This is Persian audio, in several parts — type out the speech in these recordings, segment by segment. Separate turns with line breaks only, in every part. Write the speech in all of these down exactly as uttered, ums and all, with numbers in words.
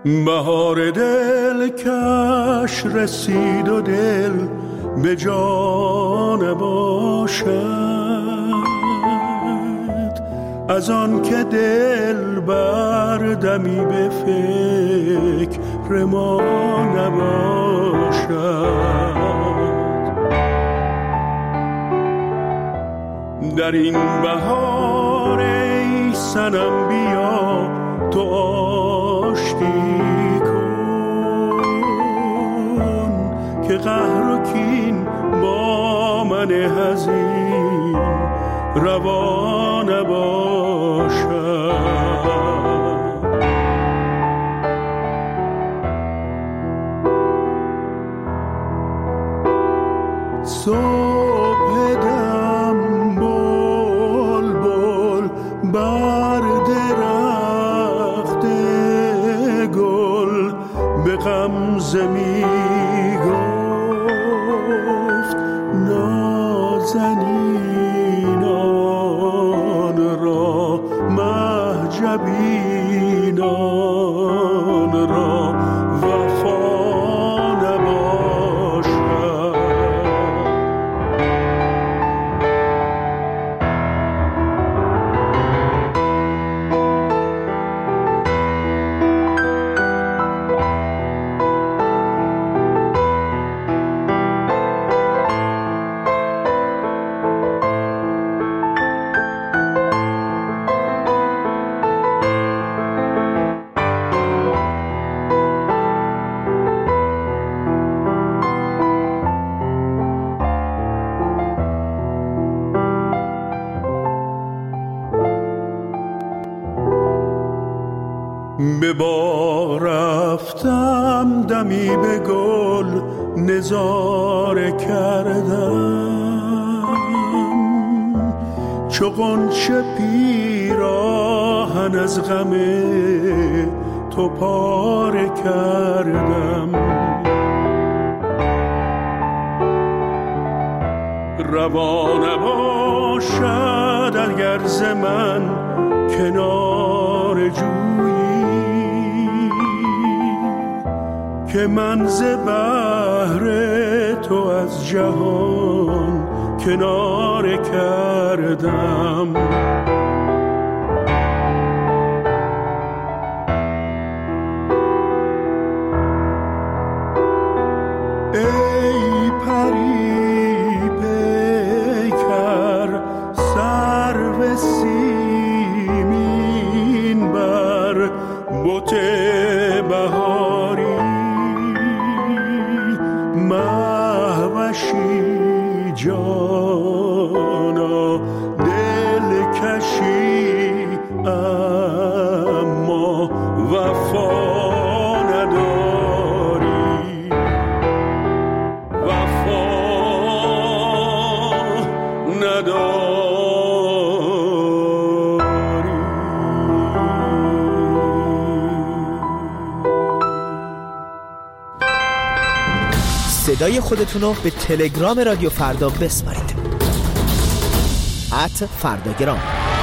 بهار دل کش رسید و دل به جان باشد، از آن که دل بردمی به فکر ما نباشد. در این بهار ای صنم بیا تو آشتی کن که قهر و کین با من حزین روا نباشد. صبح دم بل بل بر درخت گل به غمزه می گفت نازنینان را مهجبینان را وفا نباشد. به باغ رفتم دمی به گل نظاره کردم، چو غنچه پیراهن از غم تو پاره کردم. روا نباشد اگر ز من کنار جویی که من ز بحر تو از جهان کناره کردم. ای پری پیکر سرو سیمین بر بت بهاری مهوشی جانا دلکشی اما وفا نداری. وفا نداری.
صدای خودتونو به تلگرام رادیو فردا بسپارید. ات فرداگرام.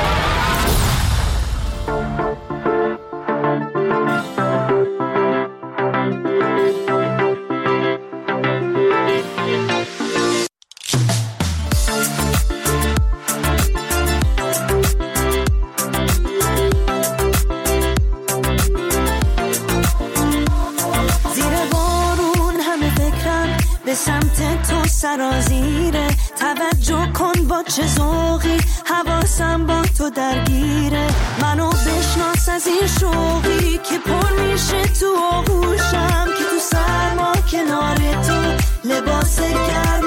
سرازیره توجه کن با چه ذوقی حواسم با تو درگیره. منو بشناس از این شوقی که پر میشه تو آغوشم که تو سرما کنار تو لباس گرم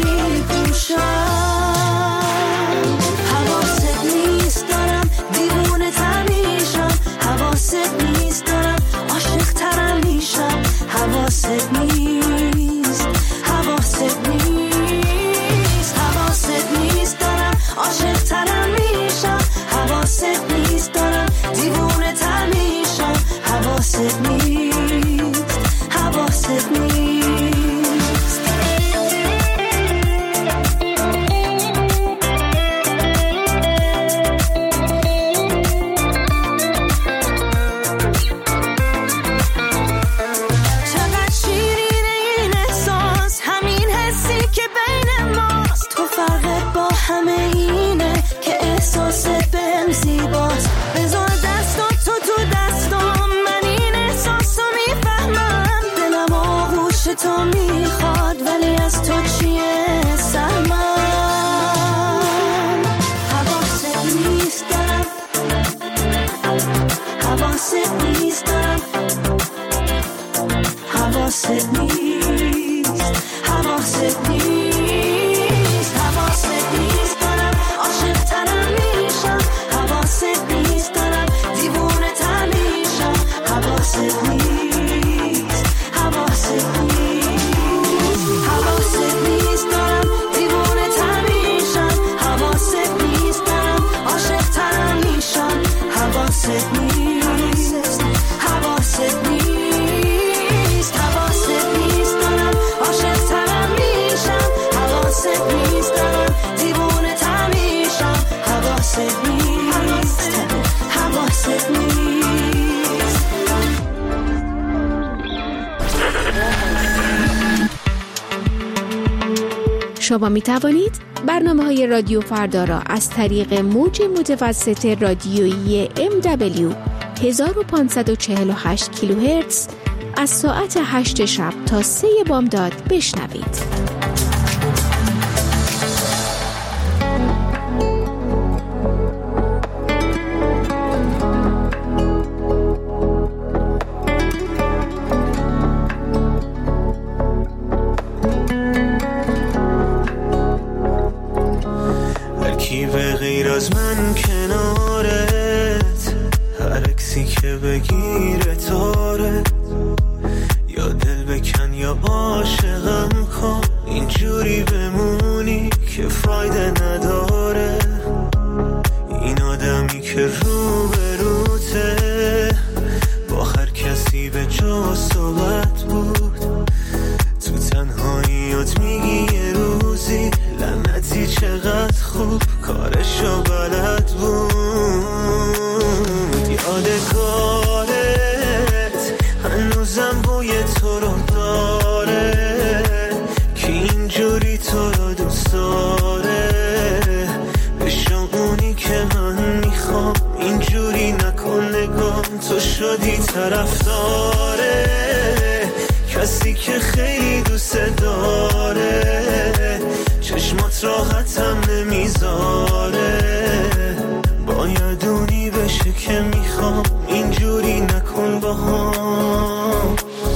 نمیپوشم. حواست نیست دارم دیوونه تر میشم، حواست نیست دارم عاشق ترم میشم، حواست نیست حواست نیست حواست نیست دارم عاشق ترم میشم، حواست نیست دارم دیوونه تر میشم، حواست نیست حواست نیست. حواست نیست، حواست نیست دارم عاشق ترم میشم، حواست نیست دارم دیوونه تر میشم، حواست نیست، حواست نیست، حواست نیست دارم دیوونه تر میشم، حواست نیست دارم عاشق ترم میشم، حواست نیست، حواست نیست، حواست نیست دارم عاشق ترم میشم، حواست نیست دارم دیوونه تر میشم، حواست نیست، حواست نیست.
شما می توانید برنامه های رادیو فردا را از طریق موج متوسط رادیویی ام دبلیو هزار و پانصد و چهل و هشت کیلوهرتز از ساعت هشت شب تا سه بامداد بشنوید.
به غیر از من کنارت، هر اکسی که بگیره تاره، یا دل بکن یا عاشقم کن، اینجوری بمونی که فایده نداره. این آدمی که رو به روته با هر کسی به جا صحبت بود، تو تنهاییات میگی یه روزی لعنتی چقدر خوب کارشو بلد بود. یادگارت هنوزم بوی تو رو داره که اینجوری تو رو دوست داره. بشو اونی که من میخوام، اینجوری نکن نگام، تو شدی طرفداره کسی که خیلی دوست داره، چشمات راحتم نمیذاره. باید اونی بشه که میخوام، اینجوری نکن با هم.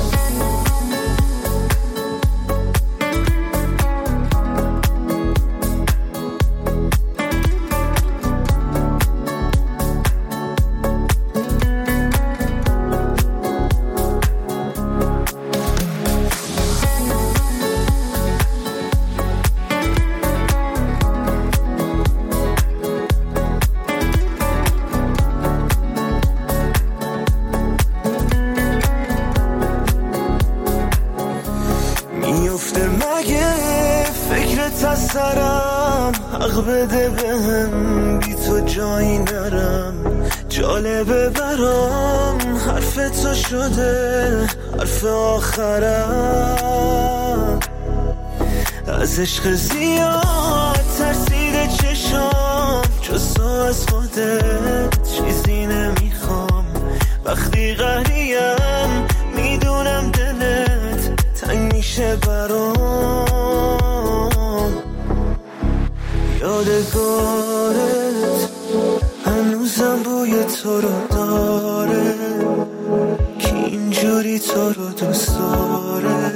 سرم حق بده بهم، بی تو جایی نرم. جالبه برام حرف تو شده حرف آخرم. از عشق زیاد ترسیده چشام، جز تو از خودت چیزی نمیخوام. وقتی قهریم میدونم دلت تنگ میشه برام. یادگارت هنوزم بوی تو رو داره که اینجوری تو رو دوست داره.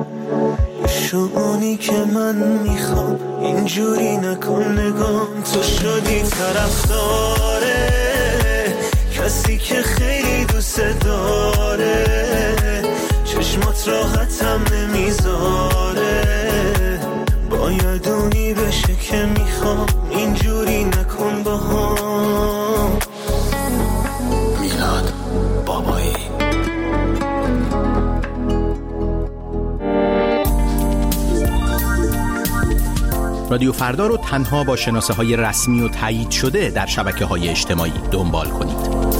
شونی که من میخوام، اینجوری نکن نگام، تو شدی طرفداره کسی که خیلی دوست داره. چشمات راحتم نمیذاره. باید اونی بشه که میخوام، اینجوری نکن با هم. میلاد بابایی.
رادیو فردا رو تنها با شناسه های رسمی و تایید شده در شبکه های اجتماعی دنبال کنید.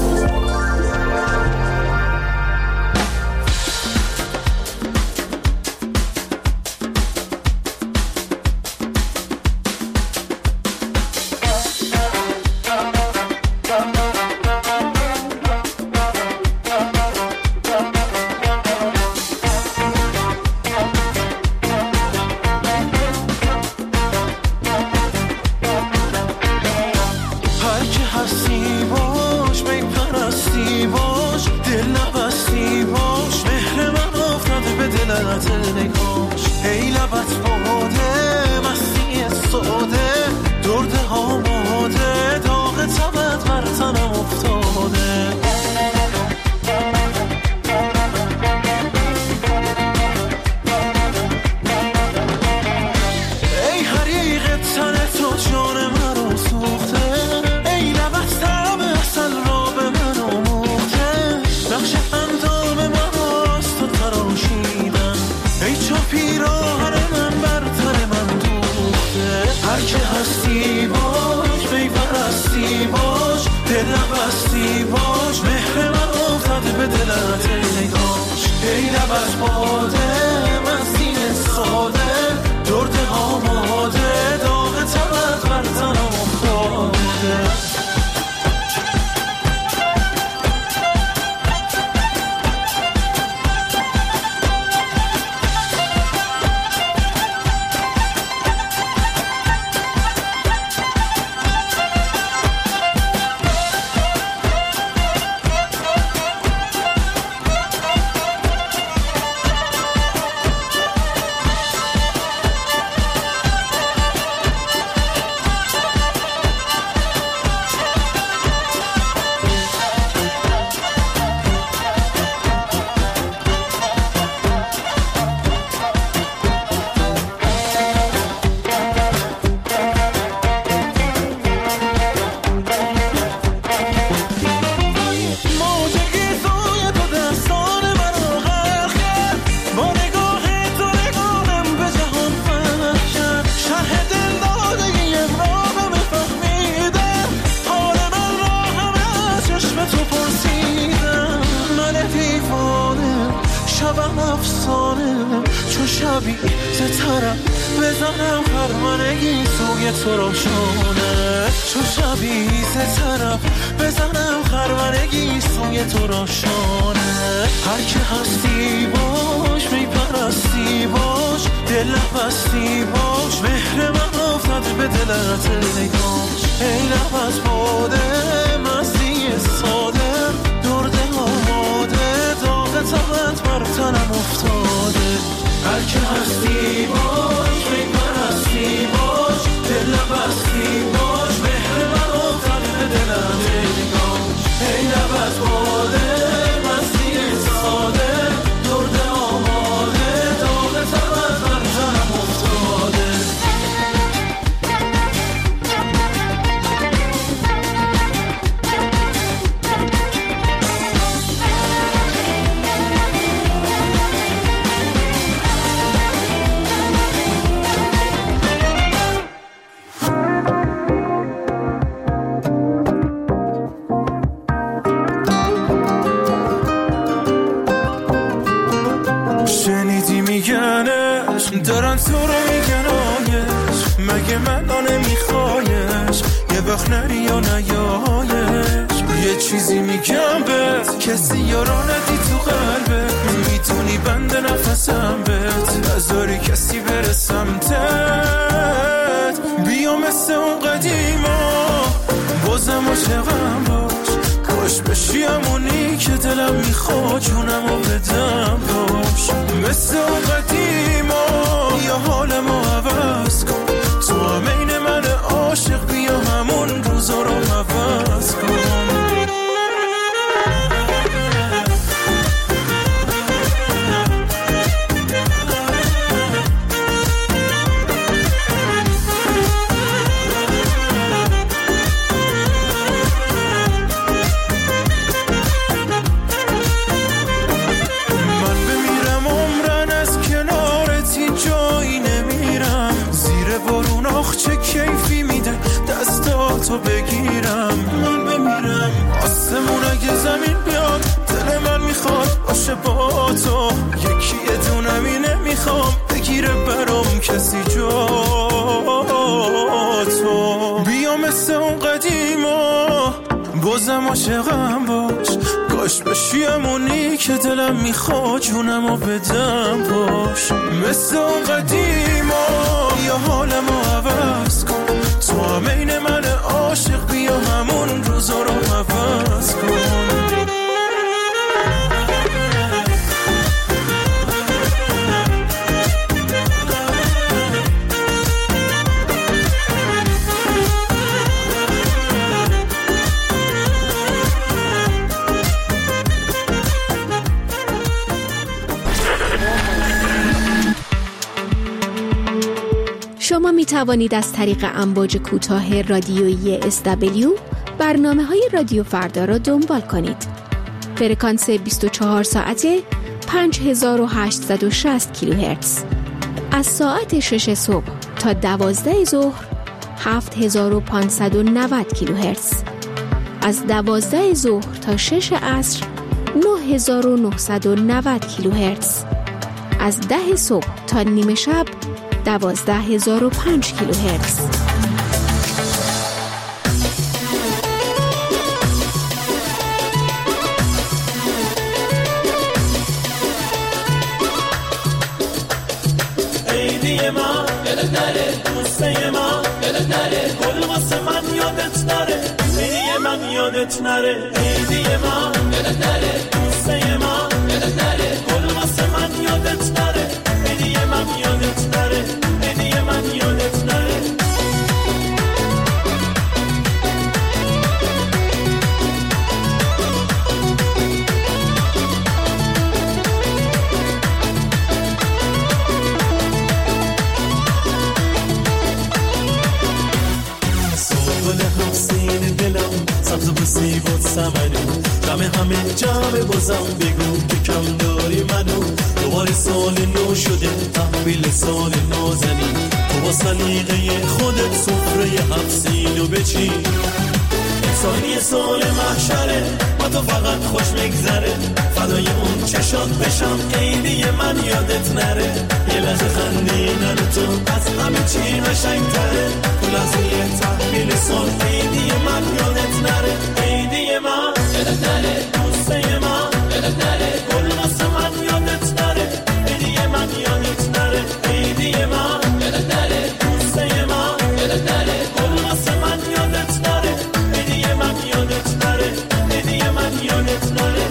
هر کی هستی باش هستی باش، مهر من افتاده به دلت ای کاش. ای لب از باده من سینه ساده، درد آماده داغ تبت بر تنم افتاده. بزنم خرمنگی سوی تو روشانه، چو شبی سه طرف بزنم خرمنگی سوی تو روشانه. هر که هستی باش، می پرستی باش، دل بستی باش، مهر من افتاده به دلت ای کاش. ای لب از باده مستی ساده، درد آماده داغ تبت بر تنم افتاده. هر که هستی باش، می پرستی باش، دل بستی باش، مهر من افتاده به دلم ای کاش. ای لب از باده مستی ساده، درد آماده داغ تبت بر تنم افتاده. دارن تو رو میگن آیش، مگه من آنه میخوایش، یه وقت نری یا نیایش. یه چیزی میگم بهت، کسی یارو ندی تو قلبت، میتونی بند نفسم بهت، نذاری کسی بره سمتت. بیا مثل اون قدیما بازم عاشقم باش، کاش بشی همونی که دلم میخواد جونمو بدم باش. مثل اون قدیما یا حالمو عوض کن، تو همین من عاشق بیا همون روزا رو عوض کن. چه کیفی میده دستاتو بگیرم، من بمیرم آسمون اگه زمین بیاد، دل من میخواد باشه با تو، یکی یه دونمی نمیخوام بگیره برام کسی جا تو. بیا مثل اون قدیما بازم عاشقم باش، کاش بشی همونی که دلم میخواد جونمو بدم باش. مثل اون قدیما یا حالمو عوض کن، تو همین من عاشق بیا همون روزا رو عوض کن.
شما می توانید از طریق امواج کوتاه رادیویی اس دبلیو برنامه های رادیو فردا را دنبال کنید. فرکانس بیست و چهار ساعته پنج هزار و هشتصد و شصت کیلوهرتز، از ساعت شش صبح تا دوازده ظهر هفت هزار و پانصد و نود کیلوهرتز، از دوازده ظهر تا شش عصر نه هزار و نهصد و نود کیلوهرتز، از ده صبح تا نیمه شب دوازده هزار و پنج کیلوهرتز.
عیدی ما یادت نره، دوسته ما یادت نره، گل واسه من یادت نره، عیدی من یادت نره، عیدی ما یادت نره، دوسته ما یادت نره، گل واسه من یادت نره، عیدی من یادت نره، عیدی من یادت نره. سبز و بسی بود سمنو جمع همه جمع بازم بگو که کم داری منو. دوباره سال نو شده تحویل سال نازنی، تو با سلیقه خودت سفره هفسینو بچین. سالی سال محشره با تو فقط خوش میگذره، فدای اون چشات بشم عیدی من یادت نره. یه لحظه خندیدن تو از همه چی قشنگ‌تره، تو لحظه تحویل سال عیدی من یادت نره، عیدی من یادت نره، دوسته من یادت نره، گل واسه من یادت نره، عیدی من یادت نره، عیدی من یادت نره، دوسته من یادت نره، گل واسه من یادت نره، عیدی من یادت نره، عیدی من یادت نره.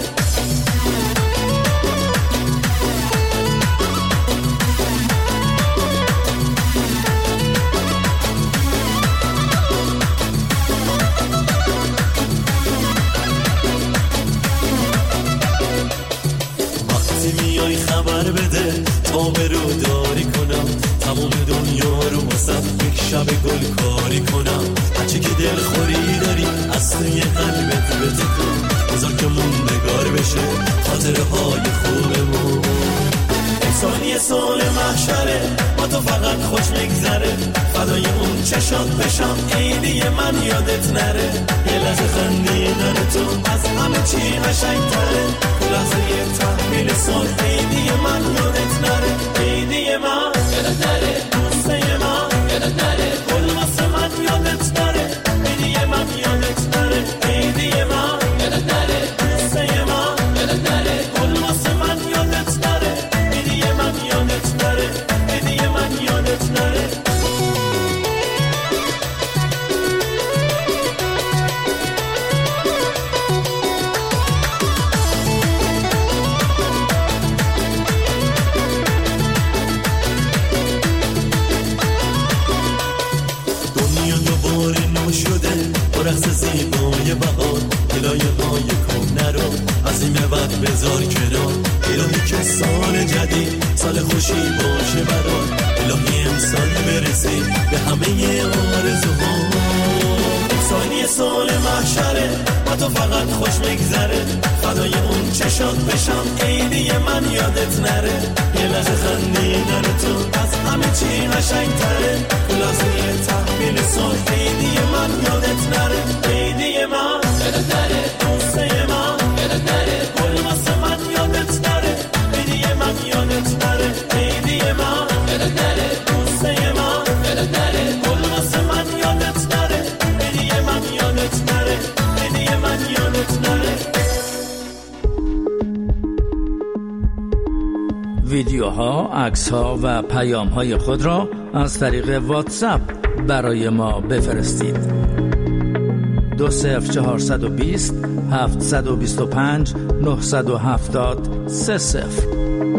خبر بده تا برو داری کنم، تمام دنیا رو واسم یک شب گل کاری کنم. هرچی که دل خوری داری از توی قلبت بتکن، بذار که موندگار بشه خاطره های خوبمون. ثانیه سال محشره با تو فقط خوش میگذره، فدای اون چشات بشم عیدی من یادت نره. یه لحظه خندیدن تو از همه چی قشنگ‌تره، تو لحظه تحویل سال عیدی من یادت نره، عیدی من یادت نره، دوسته من یادت نره، گل واسه من یادت نره، عیدی من یادت نره، عیدی من یادت نره، دوسته من یادت نره، گل واسه من یادت نره، عیدی من یادت نره، عیدی من یادت نره. رقص زیبای بهار هلایه های کهنه رو از این بعد بذار کنار. الهی که سال جدید سال خوشی باشه برات، الهی امسال برسی به همه آرزوها. ثانیه سال محشره با تو فقط خوش میگذره، فدای اون چشات بشم عیدی من یادت نره. یه لحظه خندیدن تو از همه چی قشنگ‌تره، تو لحظه تحویل سال عیدی من یادت نره، عیدی من یادت نره، دوسته من یادت نره، گل واسه من یادت نره، عیدی من یادت نره، عیدی من یادت نره، دوسته من یادت نره، گل واسه من یادت نره، عیدی من یادت نره، عیدی من یادت نره.
ویدیوها، عکس‌ها و پیام‌های خود را از طریق واتساپ برای ما بفرستید. دو صفر چهارصد و بیست هفتصد و بیست و پنج نهصد و هفتاد سه صفر.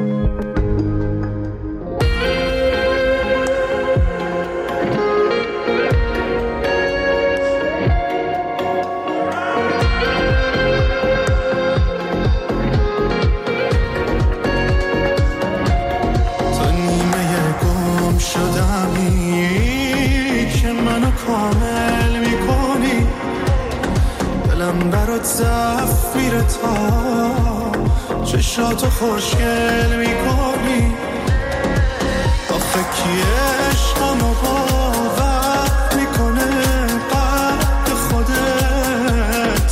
چشاتو خوشگل میکنی، آخه کی عشقمو باور میکنه قد خودت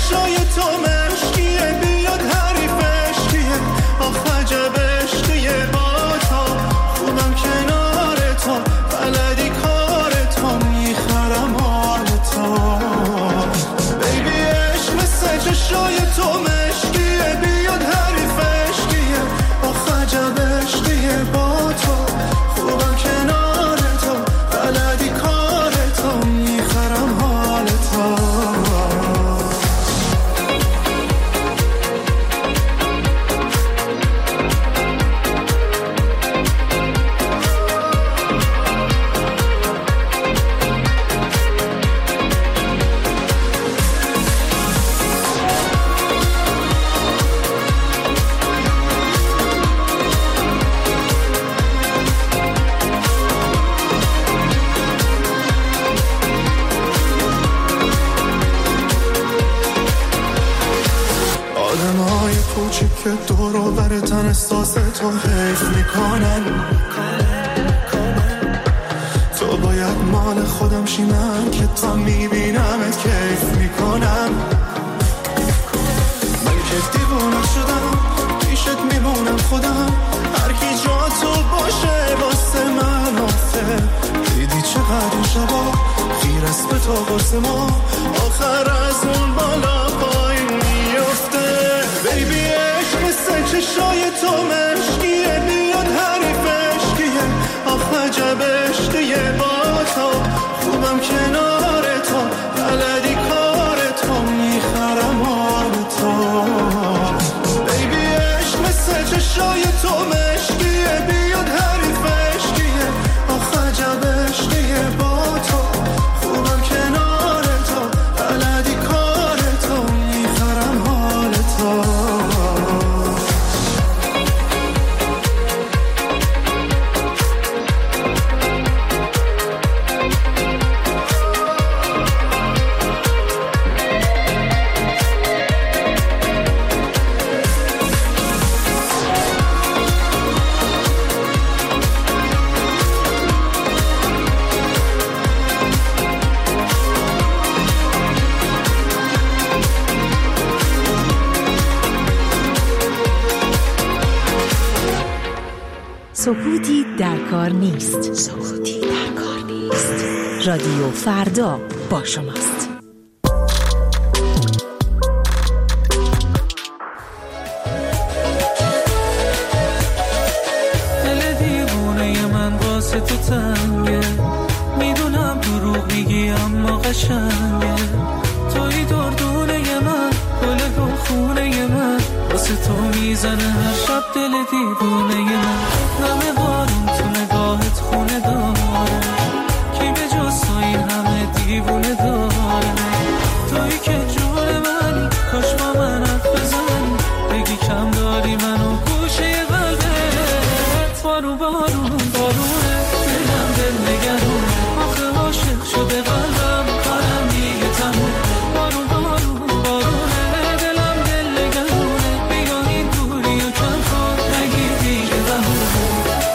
چشای تو مشکیه بیاد حریفش کیه آخ عجب عشقیه با تو خوبم کنار تو بلدی کار تو میخرم حال تو بیبی عشق مثل چشای تو مشکیه بیاد حریفش کیه آخ عجب عشقیه با تو خوبم کنار تو بلدی کار تو میخرم حال تو که دور و بر تن احساس تو حیف میکنن تو باید مال خودم شی من که تا میبینمت کیف میکنم من که دیوونه شدم پیشت میمونم خودم هر کی جا تو باشه واسه من آفه دیدی چقدر این شبا خیر است به تو واسه ما آخر از اون بالا پایین میفته بیبی چشای تو مشکیه بیاد حریفش کیه آخ عجب عشقیه با تو خوبم کنار تو بلدی کار تو میخرم حال تو بیبی عشق مثل چشای تو مشکیه بیاد حریفش کیه آخ عجب عشقیه با تو خوبم کنار تو بلدی کار تو میخرم حال تو
سکوتی در کار نیست. سکوتی در کار نیست. رادیو فردا با شماست.
دل دیوونه من واسه تو تنگه میدونم دروغ میگی اما قشنگه توی دردونه من گل گل خونه من واسه تو میزنه هر شب دل دیوونه من نمه بارون تو نگاهت خونه داره کی به جز تو این همه دیوونه داره توی که جون منی کاش با من حرف بزنی بگی کم داری منو گوشه قلبت بارون بارون بارونه دلم دل نگرونه آخه عاشق شده قلبم کارم دیگه تموم بارون بارون بارونه دلم دل نگرونه بیا این دوری و کم کن نگیر دیگه بهونه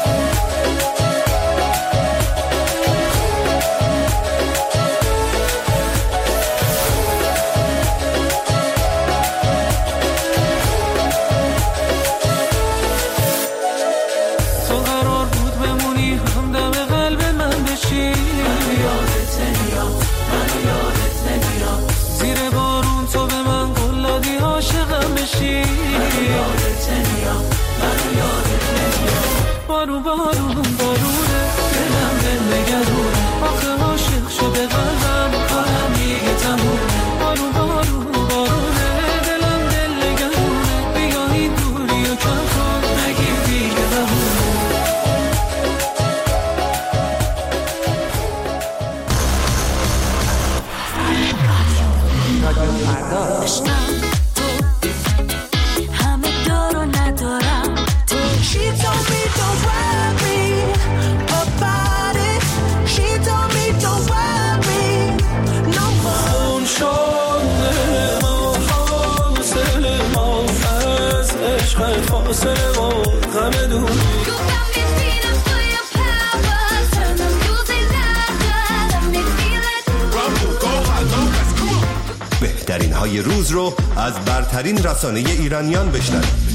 تو قرار بود بمونی همدم قلب من بشی منو یادت نمیاد منو یادت نمیاد زیر بارون تو به من قول دادی عاشقم بشی منو یادت نمیاد منو یادت نمیاد بارون بارون بارونه دلم دل نگرونه آخه عاشق شده قلبم کارم دیگه تمومه بارون بارون بارونه دلم دل نگرونه بیا این دوری و کم کن نگیر دیگه بهونه
عشقم تو همه دار و ندارم تو She told me don't worry about it She told me don't worry no more
اون شده ما فاصله ما از عشق فاصله ما غم دوری
You got me feeling for your power Turn the music louder Let me feel it
بهترین های روز رو از برترین رسانه ایرانیان بشنوید.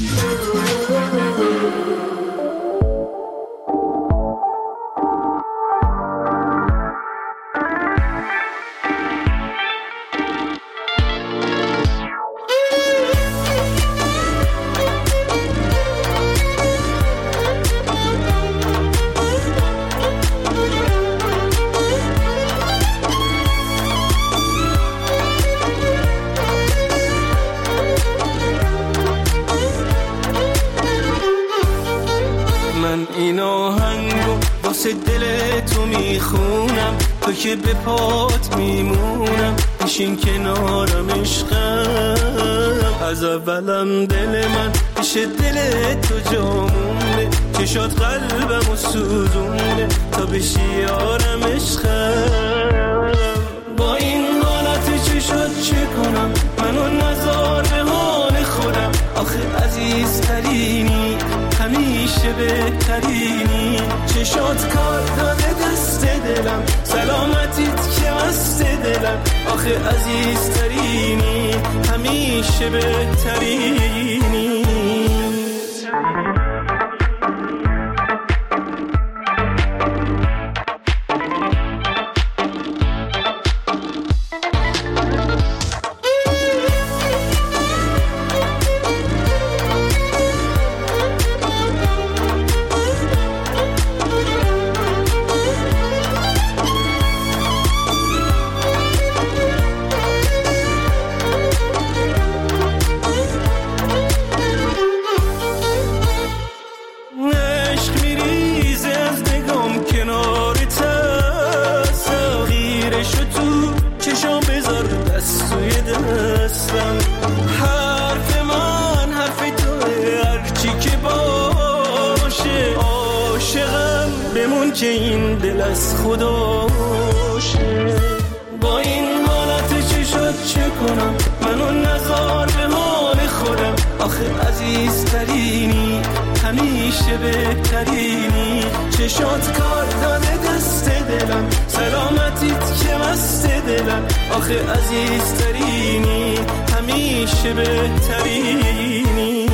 که به پات میمونم، بشین کنارم عشقم. از اولم دل من پیش دل تو جامونه، چشات قلبم و سوزونه تا بشی یارم عشقم. با این حالت چشات چه کنم، منو نذار به حال خودم. آخه عزیزترینی، همیشه بهترینی. چشات کار داده دست دلم، سلامتیت که مست دلم. آخه عزیزترینی، همیشه بهترینی. که این دل از خداشه. با این حالت چشات چه کنم، منو نذار به حال خودم. آخه عزیزترینی، همیشه بهترینی. چشات کار داده دست دلم، سلامتیت که مست دلم. آخه عزیزترینی، همیشه بهترینی.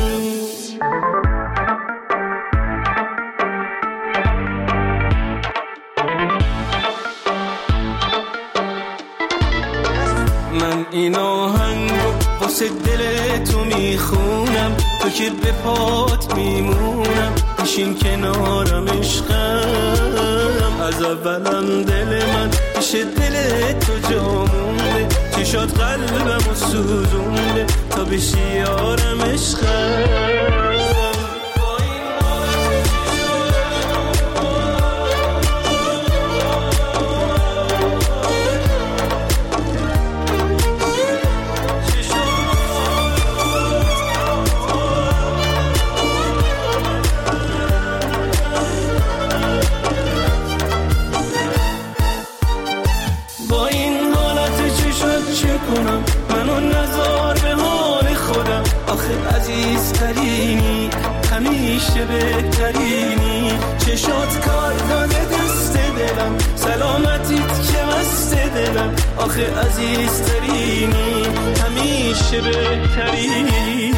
من این آهنگو واسه دل تو میخونم، تو که به پات میمونم. بشین کنارم عشقم. از اولم دل من پیش دل تو جامونه، چشات قلبم و سوزونه تا بشی یارم عشقم. منو نذار به حال خودم. آخه عزیزترینی، همیشه بهترینی. چشات کار داده دست دلم، سلامتیت که مست دلم. آخه عزیزترینی، همیشه بهترینی.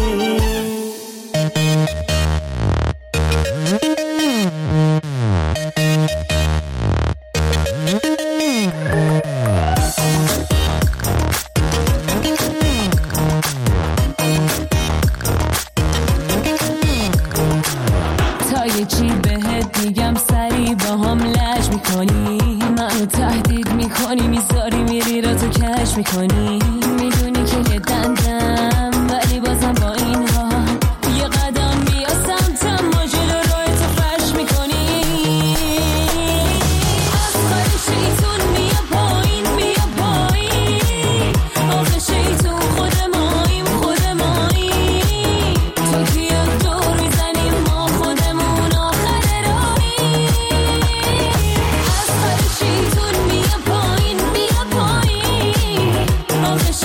میکنی میدونی که یه دندم، ولی بازم با این حال یه قدم بیا سمتم، ما جلو روی تو فرش میکنی. از خواهی شیطون بیا پایین بیا پایین. آخه شیطون خود ماییم خود ماییم. تو کیا دور میزنیم ما خودمون آخر راهیم. از خواهی شیطون بیا پایین بیا پایین. آخه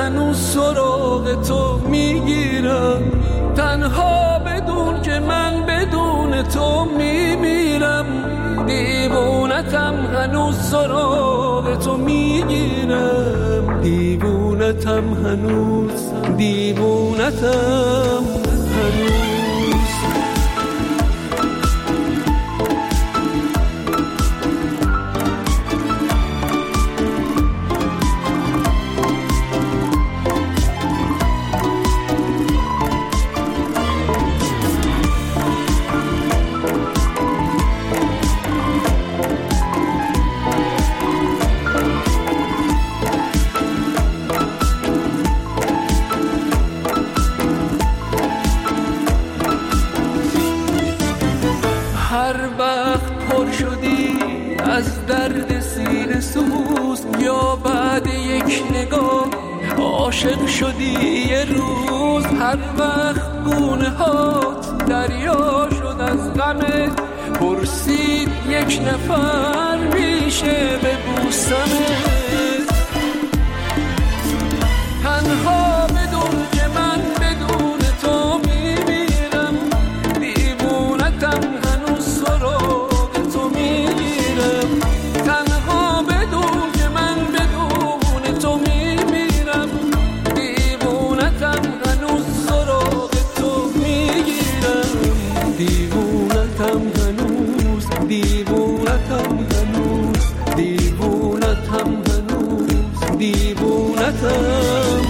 هنوز سراغ تو میگیرم، تنها بدون که من بدون تو میمیرم، دیوونتم هنوز سراغ تو میگیرم، دیوونتم هنوز، دیوونتم هنوز. هر وقت پر شدی از درد سینه سوز، یا بعد یک نگاه عاشق شدی یه روز، هر وقت گونه هات دریا شد از غمت، پرسید یک نفر میشه ببوسمت، تنها بدون که من بدون تو میمیرم، دیوونتم هنوز سراغ تو میگیرم، تنها بدون که من بدون تو میمیرم، دیوونتم هنوز سراغ تو میگیرم، دیوونتم هنوز، دیوونتم هنوز، دیوونتم هنوز، دیوونتم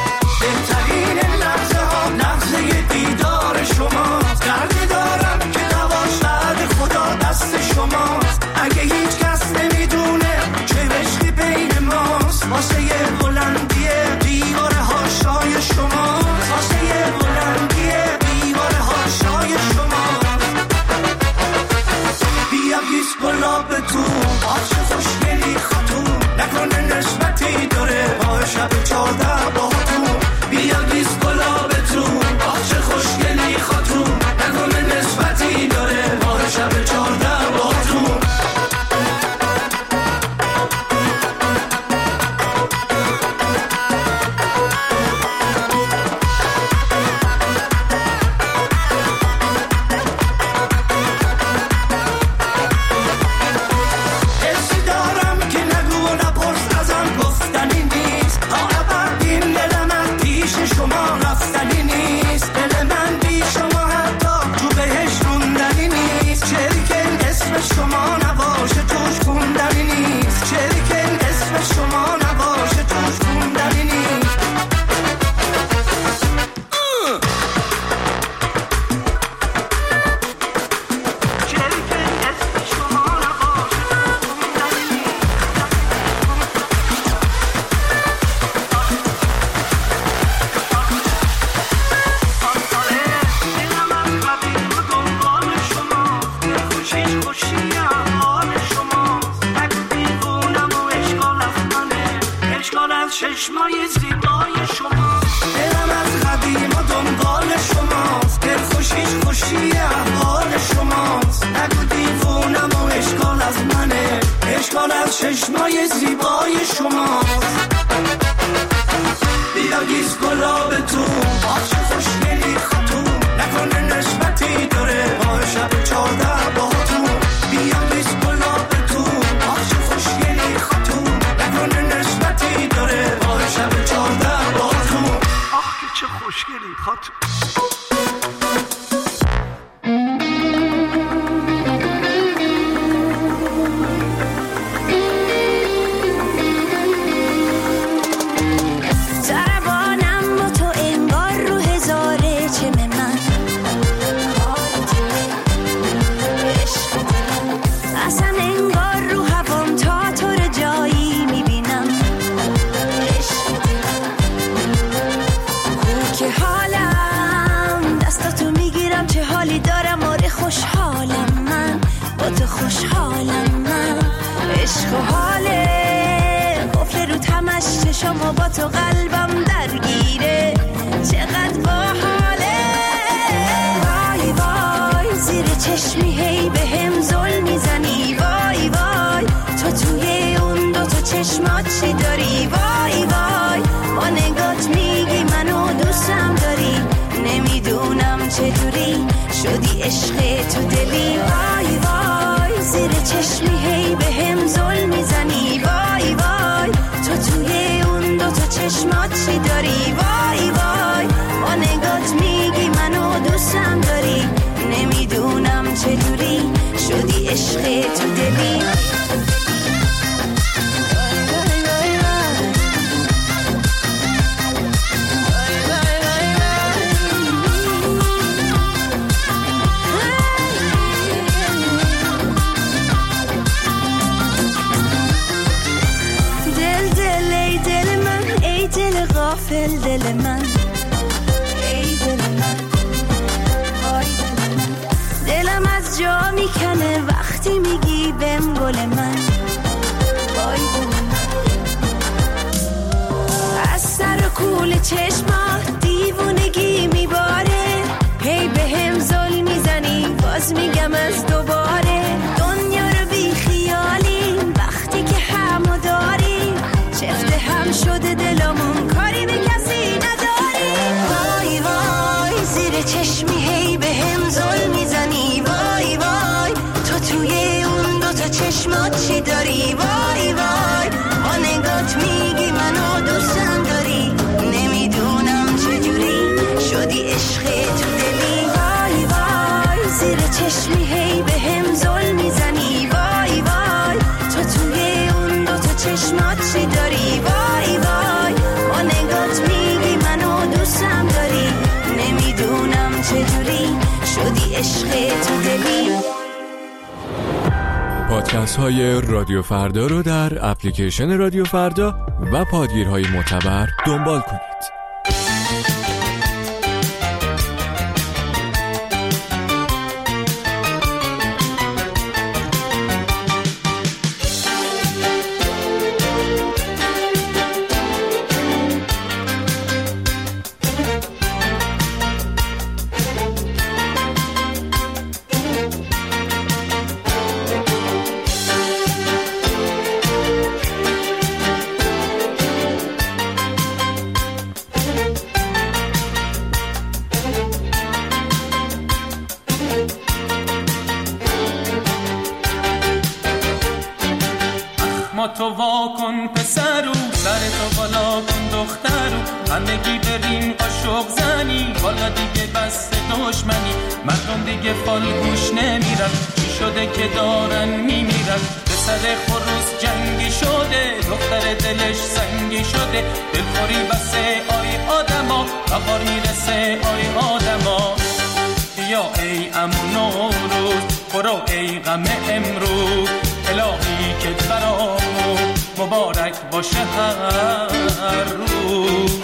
بهترین لحظه ها لحظه دیدار شماست، دردی دارم که
چشمای زیبای شما. دلم از قدیم و دنبال شماست، دل خوشیش خوشی احوال شماست. نگو دیوونم و اشکال از منه، اشکال از چشمای زیبای شماست. بیا گیز گلابتون آخش خوشگلی خاتون، نکنه نسبتی داره با شب چارده باهاتون. بیا گیز گلابتون آخش خوشگلی خاتون، نکنه نسبتی داره با شب چارده باهاتون. آخ که چه خوشگلی خاتون. خوشحالم من، عشق و حاله قفل رو تمش چشم و با تو قلبم درگیره، چقدر باحاله. وای وای زیر چشمی هی به هم ظلم میزنی، وای وای تو توی اون دو تا چشمات چی داری، وای وای با نگات میگی منو دوستم داری، نمیدونم چجوری شدی عشق تو دلی. وای وای زیر چشمی هی به هم ظلم میزنی، وای وای تو توی اون دو تا چشمات چی داری، وای وای با نگات میگی منو دوستم داری، نمیدونم چجوری شدی عشق تو دلی. غافل دل من، ای دل من، وای دل من، دلم از جا میکنه وقتی میگی بهم گل من، وای دل من. از سر و کول چشمات دیوونگی میباره، هی بهم ظلم میزنی باز میگم از دوباره، دنیا رو بی خیالی وقتی که همو داری، چفت هم شده دلمون کاری به کسی نداری. وای وای زیر چشمی هی به هم ظلم میزنی، وای وای تو توی اون دو تا چشمات چی داری، وای وای با نگات میگی منو دوستم داری، نمیدونم چجوری شدی عشق تو دلی. وای وای زیر چشمی هی به هم ظلم میزنی، وای وای تو توی اون دو تا چشمات چی داری، وای وای با نگات میگی منو دوستم داری، نمیدونم چجوری شدی عشق تو دلی.
پادکست های رادیو فردا رو در اپلیکیشن رادیو فردا و پادگیرهای معتبر دنبال کنید.
تو وا کن پسرو، سر تو بالا کن دخترو، همگی بریم قاشق زنی، بالا دیگه بس دشمنی، مردم دیگه فالگوش نمیرن، چی شده که دارن میمیرن، پسر خروس جنگی شده، دختر دلش سنگی شده، دلخوری بسه آی آدما، بهار میرسه آی آدما. بیا ای امون نوروز، برو ای غم امروز، الهی که برامون مبارک باشه هر روز.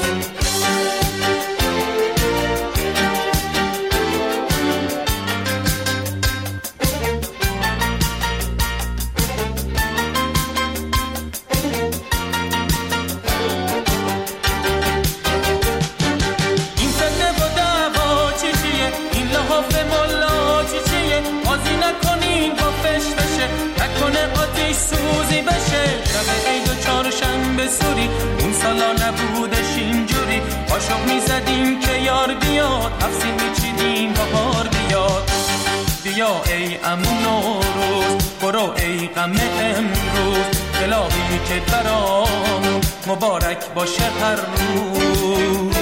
نفسی میچینیم بهار بیاد. بیا ای عمو نوروز برو ای غم امروز، الهی که برامون مبارک باشه هر روز.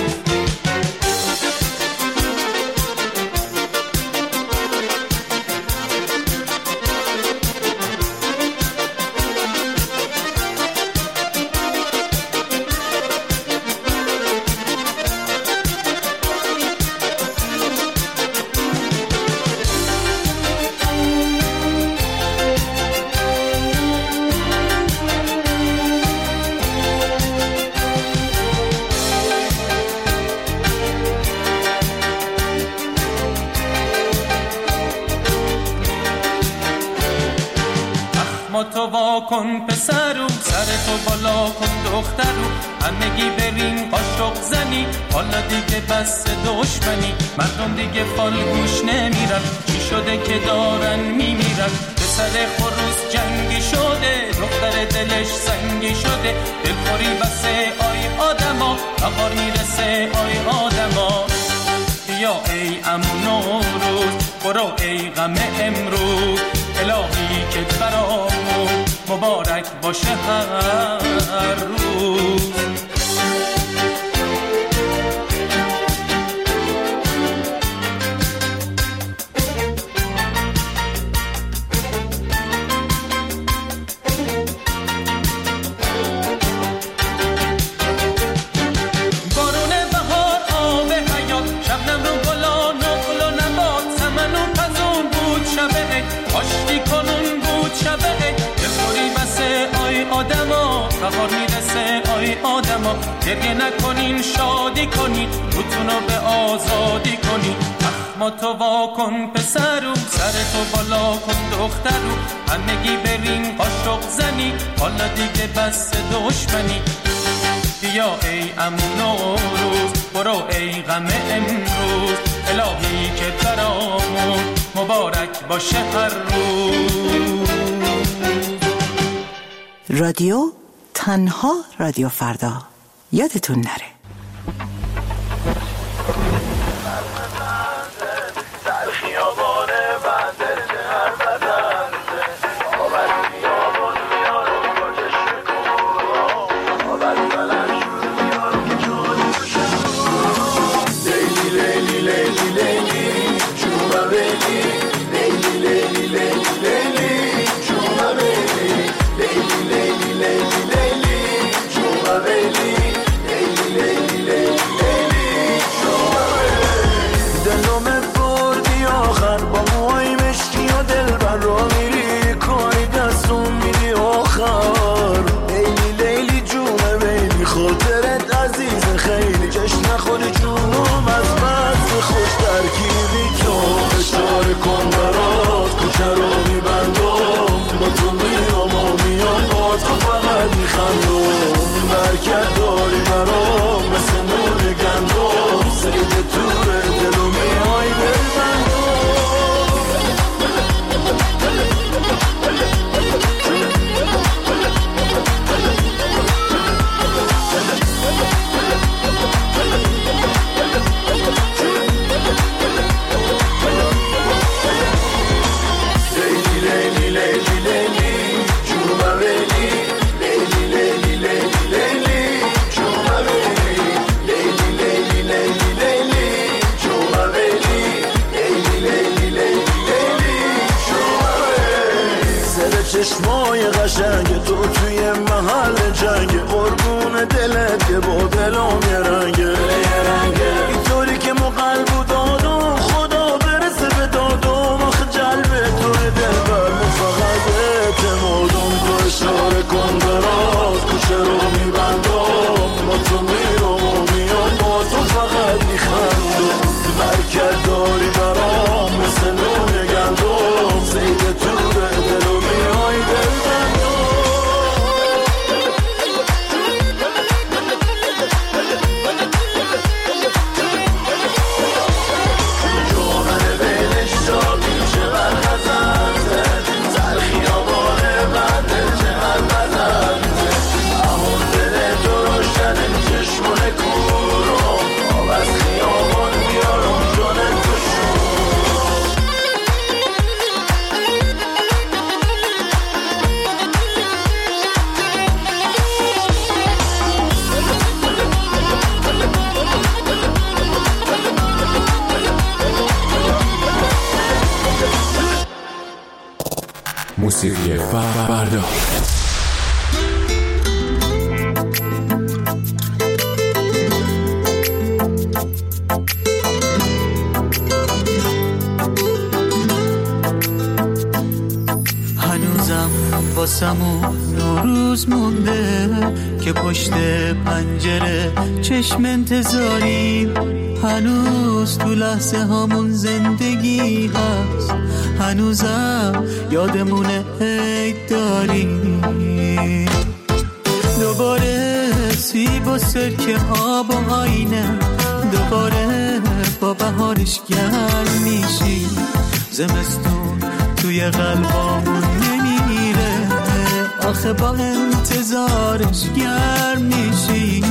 تو وا کن پسرو، سر تو بالا کن دخترو، همگی بریم قاشق زنی، حالا دیگه بس دشمنی، مردم دیگه فالگوش نمیرن، چی شده که دارن میمیرن، پسر خروس جنگی شده، دختر دلش سنگی شده، دلخوری بسه آی آدما، بهار میرسه آی آدما. بیا ای عمو نوروز برو ای غم امروز، الهی که برامون مبارک باشه هر روز. بهار میرسه آی آدما، گریه نکنین شادی کنین، روتونو به آزادی کنین. اخما تو وا کن پسرو، سر تو بالا کن دخترو، همگی برین قاشق زنی، حالا دیگه بس دشمنی. بیا ای عمو نوروز برو ای غم امروز، الهی که برامون مبارک باشه هر روز.
رادیو تنها رادیو فردا، یادتون نره.
چشمای قشنگ تو توی محل جنگ، قربون دلت که با دلم یه رنگه، اینطوری که مو قلب و دادم خدا برسه به دادم، آخه جلب توی دلبر مو فقط اعتمادم، تو اشاره کن برات کوچه رو میبندم، با تو میرم و میام با تو فقط میخندم، برکت داری برام مثل نون گندم، سید تو دلو میای دل بندم. جوهر بینش شابی چقدر خزنده، سر خیابان بنده چقدر بزنده،
موسیقی فردا.
هنوزم واسمون نوروز مونده که پشت پنجره چشم انتظاریم، هنوز تو لحظه هامون زندگی هست، هنوزم یادمونه عید داریم. دوباره سیب و سرکه آب و آینه، دوباره با بهارش گرم میشی، زمستون توی قلبامون نمیره، آخه با انتظارش گرم میشی.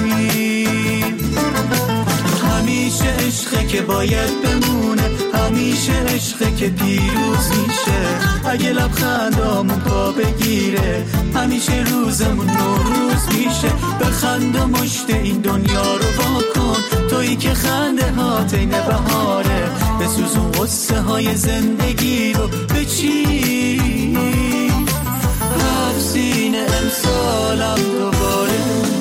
همیشه عشقه که باید بمونه، همیشه عشقه که پیروز میشه، اگه لبخندامون پا بگیره، همیشه روزمون نوروز میشه. بخند و مشت این دنیا رو واکن، تویی که خنده هات این بهاره، بسوزون قصه های زندگی رو بچین. هفت سینه امسالم دوباره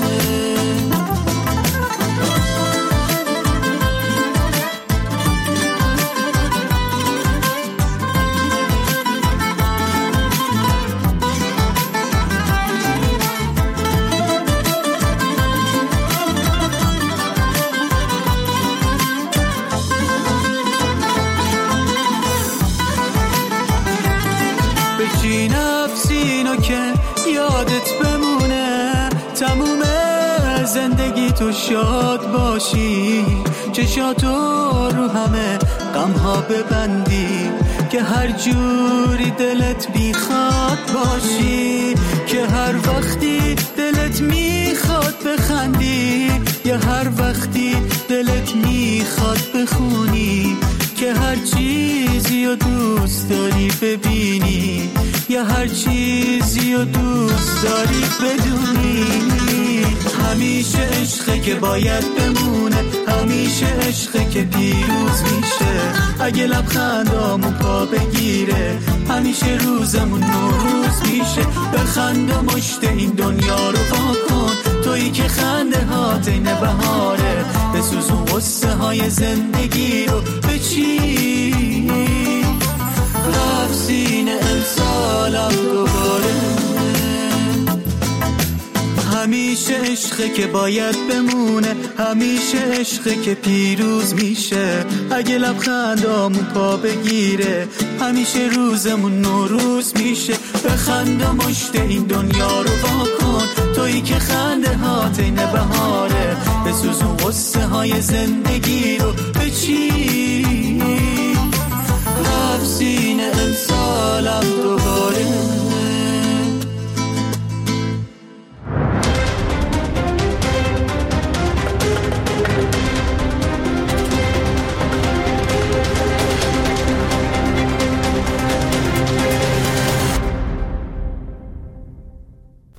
یادت بمونه، تموم زندگی تو شاد باشی، چشاتو رو همه غمها ببندی، که هر جوری دلت بیخواد باشی، که هر وقتی دلت میخواد بخندی، یا هر وقتی دلت میخواد بخونی، که هر چیزی رو دوست داری ببینی، یا هر چیزی رو دوست داری بدونی. همیشه عشقه که باید بمونه، همیشه عشقه که پیروز میشه، اگه لبخندامون پا بگیره، همیشه روزمون نوروز میشه. بخند و مشت این دنیا رو واکن، تویی که خنده هات این بهاره، بسوزون قصه های زندگی رو بچین. هفت سینه امسالم دوباره، همیشه عشقه که باید بمونه، همیشه عشقه که پیروز میشه، اگه لبخندامون پا بگیره، همیشه روزمون نوروز میشه. بخند و مشت این دنیا رو واکن، تویی که خنده هات این بهاره، بسوزون قصه های زندگی رو بچین. هفت سینه امسالم دو